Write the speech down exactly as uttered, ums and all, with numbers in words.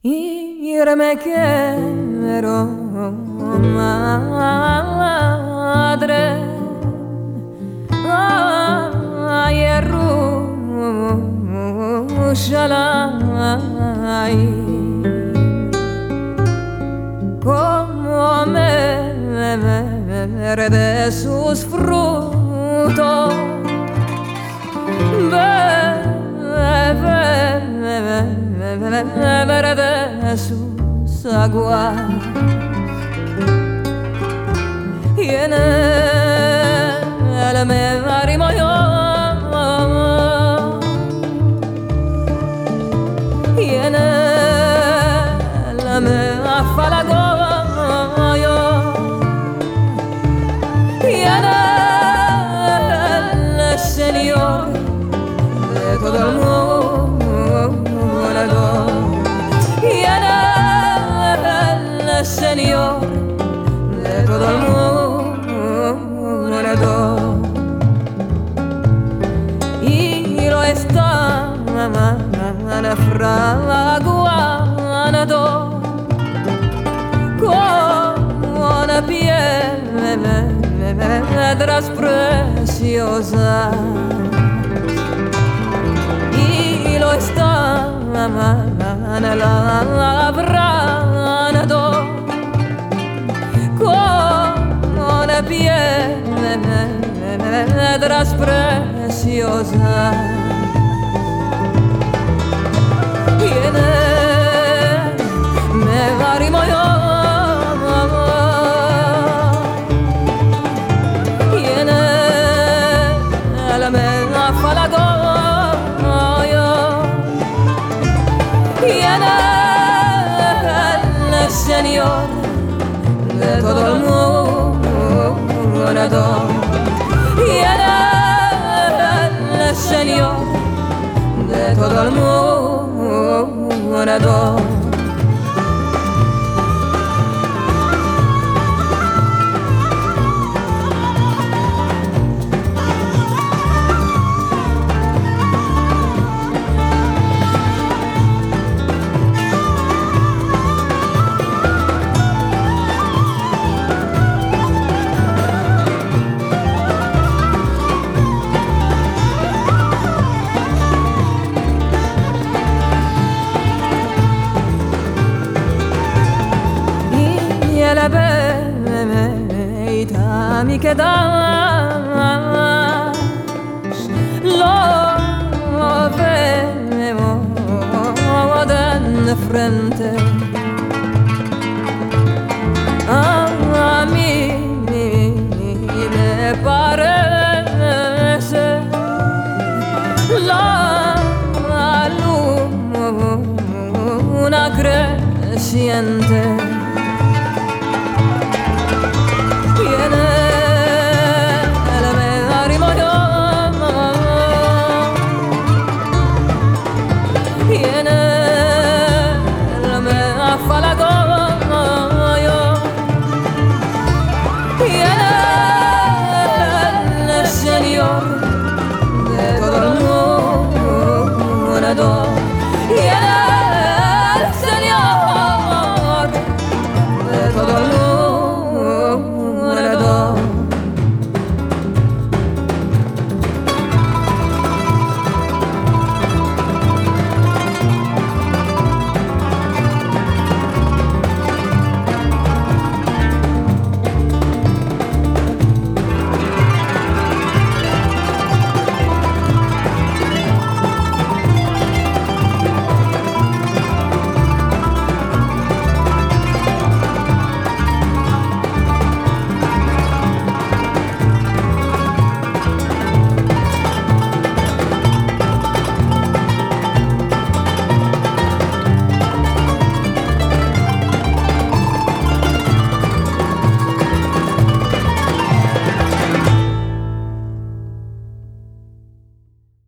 Irme quiero, madre, ay, Jerusalén, como me de sus frutos, beber de sus aguas, y en él me arrimo yo, y en él me afalago yo, y en él, Señor, de todo el mundo. Y en el Señor de todo el mundo, y lo está fraguando con piedras preciosas, y lo está labrando con piedras preciosas, y en él me arrimo yo, y en él me afalago yo, y en el Señor de todo el mundo, y en el Señor de todo el mundo. La verità mi quedas, lo veo de frente, a mí me parece la luna creciente.